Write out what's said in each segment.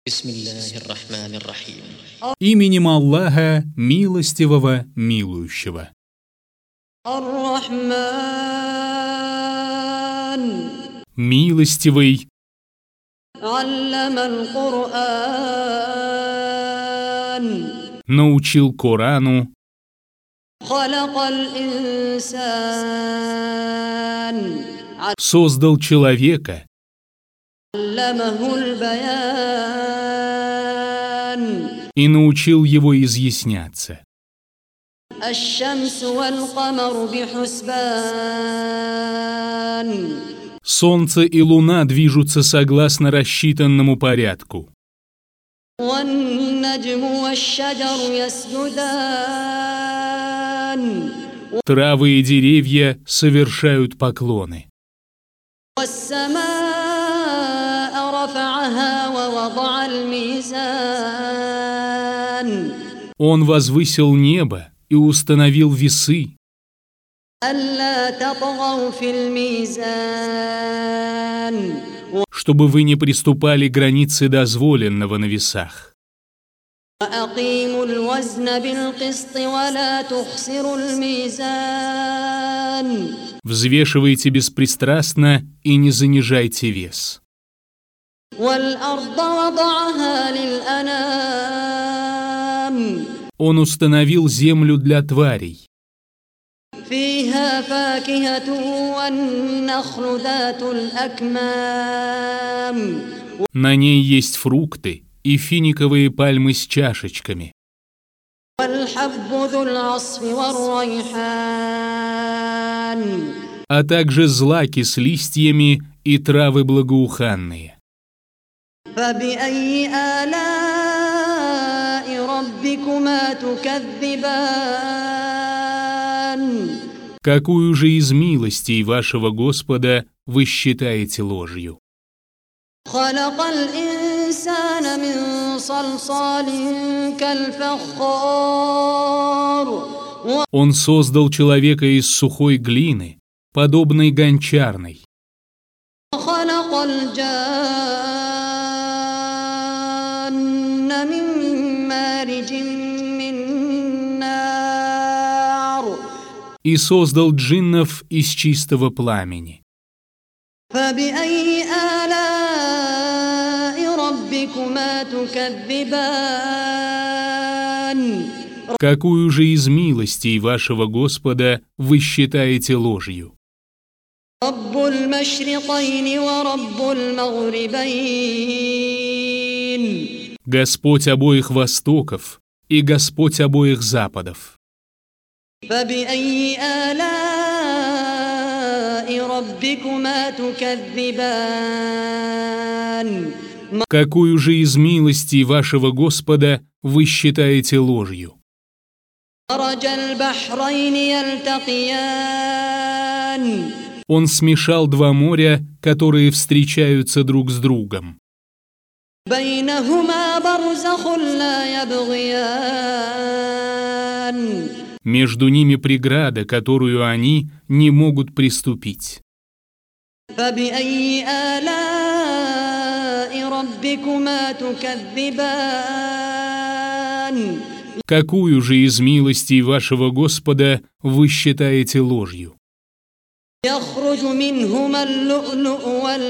Бисмиллахир-рахманир-рахим. Именем Аллаха, милостивого, милующего. Ар-Рахман. Милостивый, Алламал Кур'ан. научил Корану, Халакал инсан. создал человека, Алламахул баян. и научил его изъясняться. Аш-шамсу валь-камару бихусбан. Солнце и луна движутся согласно рассчитанному порядку. Ван-наджму ваш-шаджару ясджудан. Травы и деревья совершают поклоны. وَالسَّمَاءَ رَفَعَهَا وَوَضَعَ الْمِيزَانَ. Он возвысил небо и установил весы, أَلَّا تَطْغَوْا فِي الْمِيزَانِ. чтобы вы не приступали к границе дозволенного на весах. وَأَقِيمُوا الْوَزْنَ بِالْقِسْطِ وَلَا تُخْسِرُوا الْمِيزَانَ. Взвешивайте беспристрастно и не занижайте вес. وَالْأَرْضَ وَضَعَهَا لِلْأَنَامِ. Он установил землю для тварей. فيها فاكهة والنخل ذات الأكمام. На ней есть фрукты и финиковые пальмы с чашечками, والحب ذو العصف والريحان. а также злаки с листьями и травы благоуханные. فبأي آلاء ربكما تكذبان. Какую же из милостей вашего Господа вы считаете ложью? خلق الإنسان من صلصال كالفخار. Он создал человека из сухой глины, подобной гончарной, وخلق الجان من مارج من نار. и создал джиннов из чистого пламени. فبأي آلاء ربكما تكذبان. Какую же из милостей вашего Господа вы считаете ложью? رب المشرقين ورب المغربين. Господь обоих востоков и Господь обоих западов. فبأي آلاء ربكما تكذبان. Какую же из милостей вашего Господа вы считаете ложью? مرج البحرين يلتقيان. Он смешал два моря, которые встречаются друг с другом. بينهما برزخ لا يبغيان. Между ними преграда, которую они не могут приступить. فبأي آلاء ربكما تكذبان. Какую же из милостей вашего Господа вы считаете ложью? يخرج منهما اللؤلؤ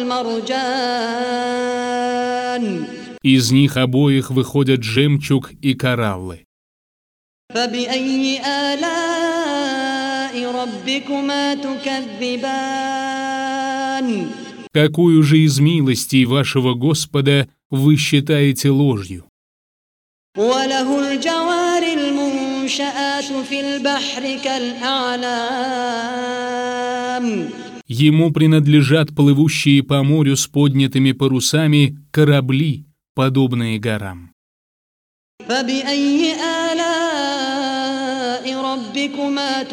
والمرجان. Из них обоих выходят жемчуг и кораллы. فبأي آلاء ربكما تكذبان. Какую же из милостей вашего Господа вы считаете ложью? وله الجوار المنشآت في البحر كالأعلام. Ему принадлежат плывущие по морю с поднятыми парусами корабли, подобные горам. فبأي آلاء ربكما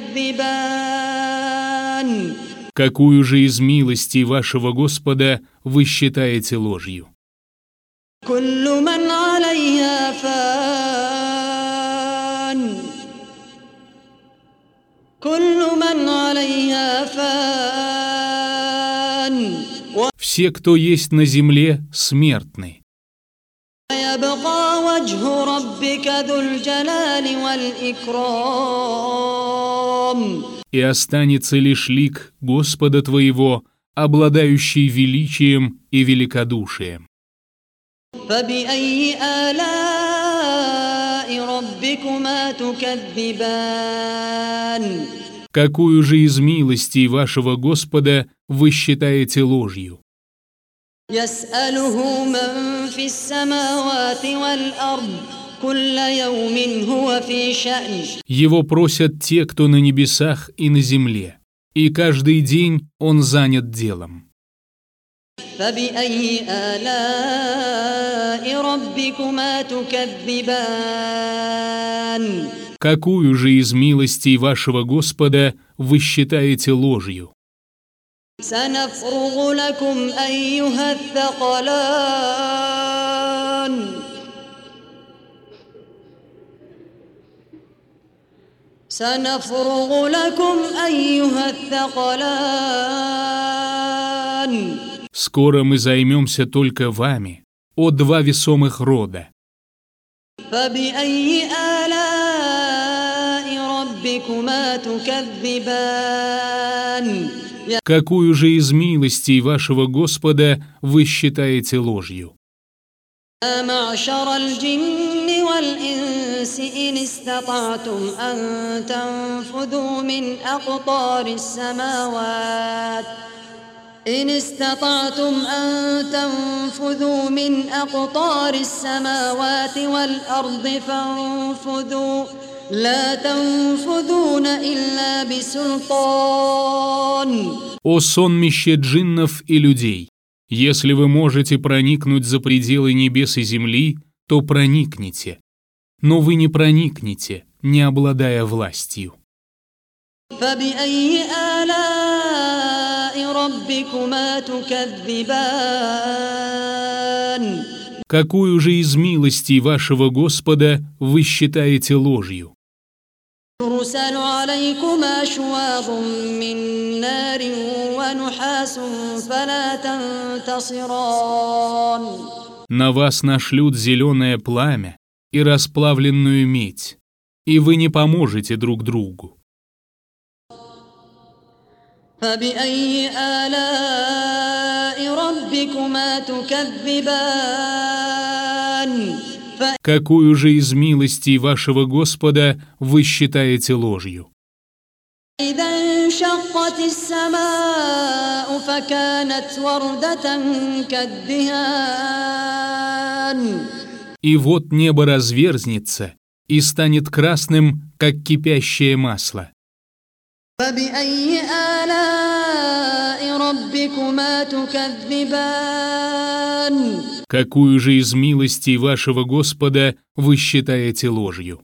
تكذبان. Какую же из милостей вашего Господа вы считаете ложью? كل من عليها فان. كل من عليها فان. Все, кто есть на земле, смертны. ويبقى وجه ربك ذو الجلال والإكرام. И останется лишь лик Господа твоего, обладающий величием и великодушием. فبأي آلاء ربكما تكذبان. Какую же из милостей вашего Господа вы считаете ложью? يسأله من في السماوات والأرض كل يوم هو في شأن. Его просят те, кто на небесах и на земле, и каждый день он занят делом. فبأي آلاء ربكما تكذبان. Какую же из милостей вашего Господа вы считаете ложью? سنفرغ لكم أيها الثقلان. سنفرغ لكم أيها الثقلان. Скоро мы займемся только вами, о два весомых рода. فبأي آلاء ربكما تكذبان. Какую же из милостей вашего Господа вы считаете ложью? يا معشر الجن والإنس إن استطعتم أن تنفذوا من أقطار السماوات إن استطعتم أن تنفذوا من أقطار السماوات والأرض فانفذوا لا تنفذون إلا بسلطان. О сонмище джиннов и людей! Если вы можете проникнуть за пределы небес и земли, то проникните. Но вы не проникнете, не обладая властью. فبأي آلاء ربكما تكذبان. Какую же из милостей вашего Господа вы считаете ложью? يرسل عليكما شواظ من نار ونحاس فلا تنتصران. На вас нашлют зеленое пламя и расплавленную медь, и вы не поможете друг другу. فبأي آلاء ربكما تكذبان. Какую же из милостей вашего Господа вы считаете ложью? إذا انشقت السماء فكانت وردة كالدهان. И вот небо разверзнется и станет красным, как кипящее масло. فبأي آلاء ربكما تكذبان. Какую же из милостей вашего Господа вы считаете ложью?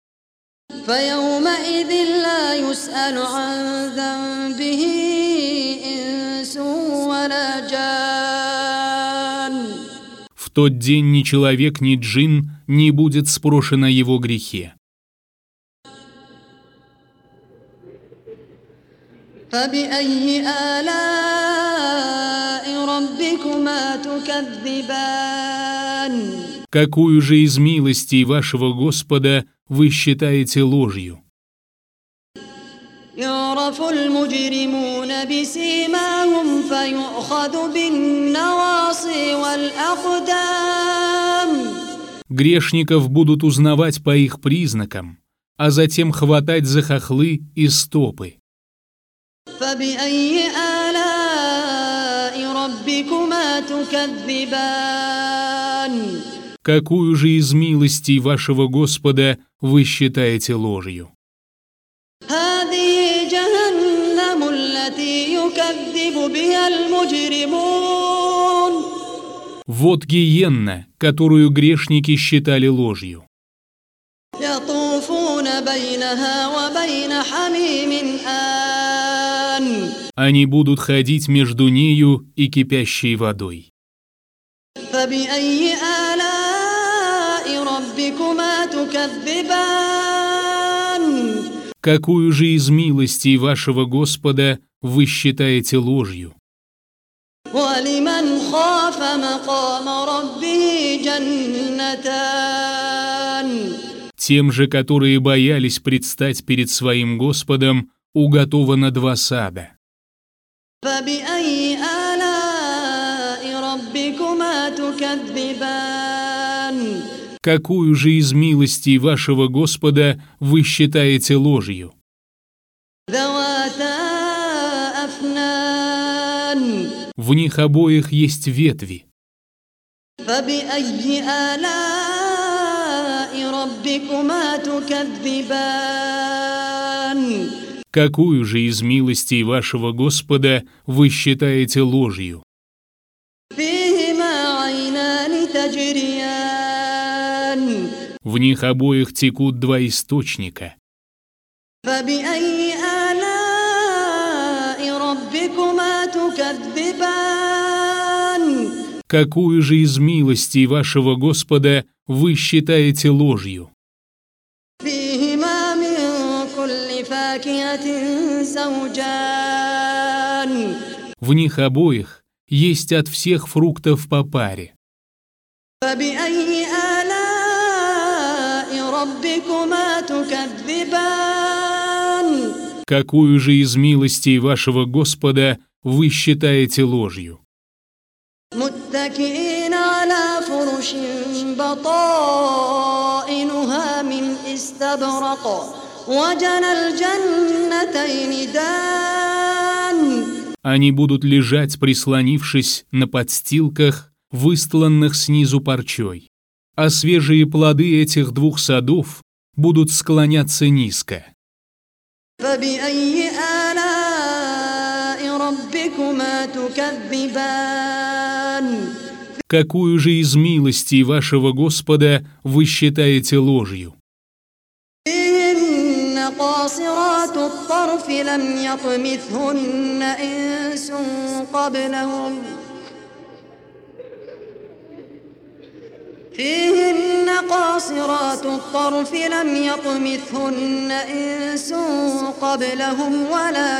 فيومئذ لا يسأل عن ذنبه إنس ولا جان. В тот день ни человек, ни джин не будет спрошен о его грехе. فبأي آلاء ربكما تكذبان. Какую же из милостей вашего Господа вы считаете ложью? يعرف المجرمون بسيماهم فيؤخذ بالنواصي والأقدام. Грешников будут узнавать по их признакам, а затем хватать за хохлы и стопы. فبأي آلاء ربكما تكذبان. Какую же из милостей вашего Господа вы считаете ложью? هذه جهنم التي يكذب بها المجرمون. Вот гиенна, которую грешники считали ложью. يطوفون بينها وبين حميم آن. Они будут ходить между нею и кипящей водой. فبأي آلاء ربكما تكذبان. Какую же из милостей вашего Господа вы считаете ложью? ولمن خاف مقام ربه جنتان. Тем же, которые боялись предстать перед своим Господом, уготовано 2 сада. فبأي آلاء ربكما تكذبان. Какую же из милостей вашего Господа вы считаете ложью? ذواتا أفنان. В них обоих есть ветви. فبأي آلاء ربكما تكذبان. Какую же из милостей вашего Господа вы считаете ложью? فيهما عينان تجريان. В них обоих текут 2 источника. فبأي آلاء ربكما تكذبان. Какую же из милостей вашего Господа вы считаете ложью? فيهما من كل فاكهة زوجان. В них обоих есть от всех фруктов по паре. فبأي آلاء ربكما تكذبان. Какую же из милостей вашего Господа вы считаете ложью? متكئين على فرش بطائنها من استبرق وجنى الجنتين دان. Они будут лежать, прислонившись на подстилках, выстланных снизу парчой, а свежие плоды этих 2 садов будут склоняться низко. فبأي آلاء ربكما تكذبان. Какую же из милостей вашего Господа вы считаете ложью? فيهن قاصرات الطرف لم يطمثهن إنس قبلهم. فيهن قاصرات الطرف لم يطمثهن إنس قبلهم ولا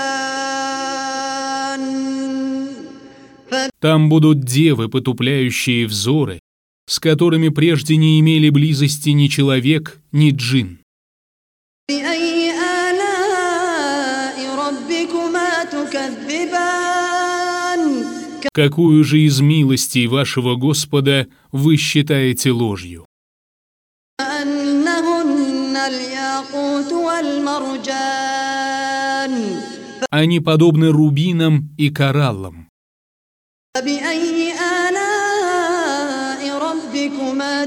جان. Там будут девы, потупляющие взоры, с которыми прежде не имели близости ни человек, ни джин. فبأي آلاء ربكما تكذبان. Какую же из милостей вашего Господа вы считаете ложью? كأنهن الياقوت والمرجان. Они подобны рубинам и кораллам. فبأي آلاء ربكما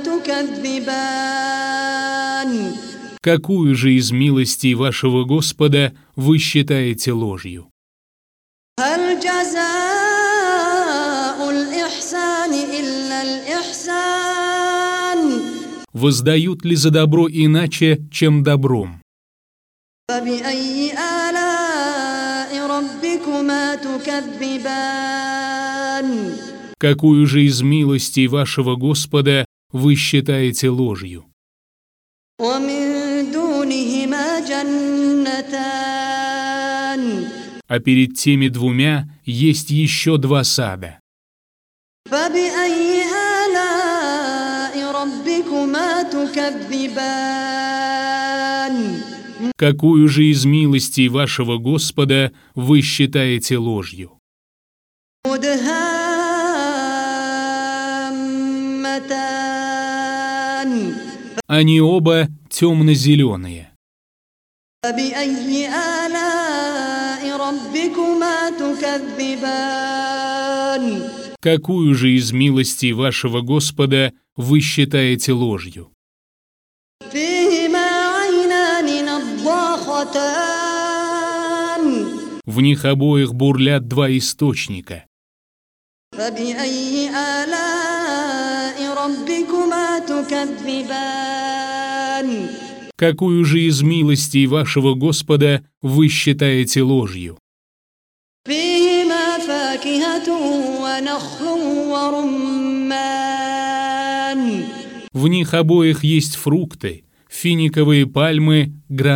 تكذبان. Какую же из милостей вашего Господа вы считаете ложью? هل جزاء الإحسان إلا الإحسان. Воздают ли за добро иначе, чем добром? فبأي آلاء ربكما تكذبان. Какую же из милостей вашего Господа вы считаете ложью? ومن دونهما جنتان. А перед теми 2 есть еще 2 сада. فبأي آلاء ربكما تكذبان. Какую же из милостей вашего Господа вы считаете ложью? مدهامتان. Они оба темно-зеленые. فبأي آلاء ربكما تكذبان. Какую же из милостей вашего Господа вы считаете ложью? فيهما عينان نضاختان. В них обоих бурлят 2 источника. فبأي آلاء ربكما تكذبان. Какую же из милостей вашего Господа вы считаете ложью? فيهما فاكهة ونخل ورمان. В них обоих есть фрукты, финиковые пальмы,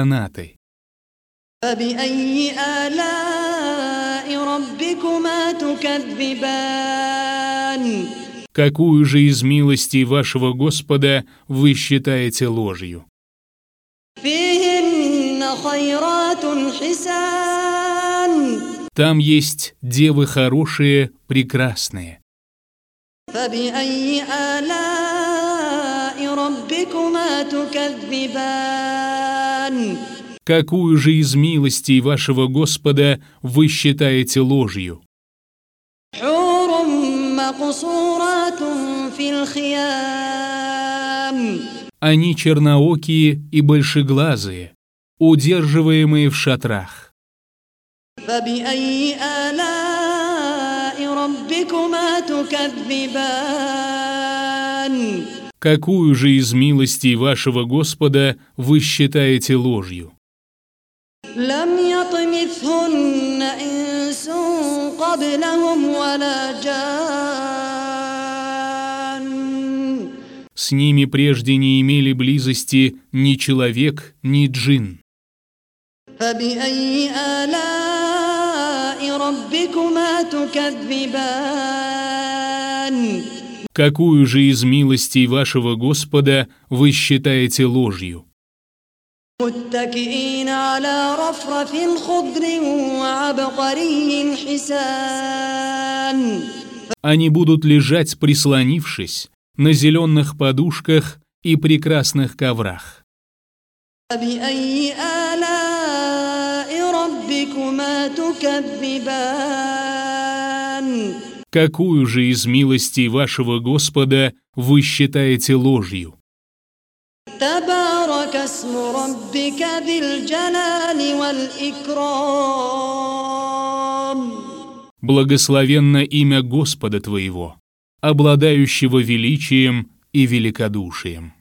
гранаты. فبأي آلاء ربكما تكذبان. تكذبان Какую же из милостей вашего Господа вы считаете ложью? فيهن خيرات حسان Там есть девы хорошие, прекрасные. فبأي آلاء ربكما تكذبان Какую же из милостей вашего Господа вы считаете ложью? حور مقصورات في الخيام Они черноокие и большеглазые, удерживаемые в шатрах. فبأي آلاء ربكما تكذبان Какую же из милостей вашего Господа вы считаете ложью? لم يطمثهن إنس قبلهم ولا جان С ними прежде не имели близости ни человек, ни джин. فبأي آلاء ربكما تكذبان Какую же из милостей вашего Господа вы считаете ложью? متكئين على رفرف خضر وعبقري حسان Они будут лежать, прислонившись, на зеленых подушках и прекрасных коврах. فبأي آلاء ربكما تكذبان Какую же из милостей вашего Господа вы считаете ложью? تبارك اسم ربك ذي الجلال والإكرام Благословенно имя Господа твоего, обладающего величием и великодушием.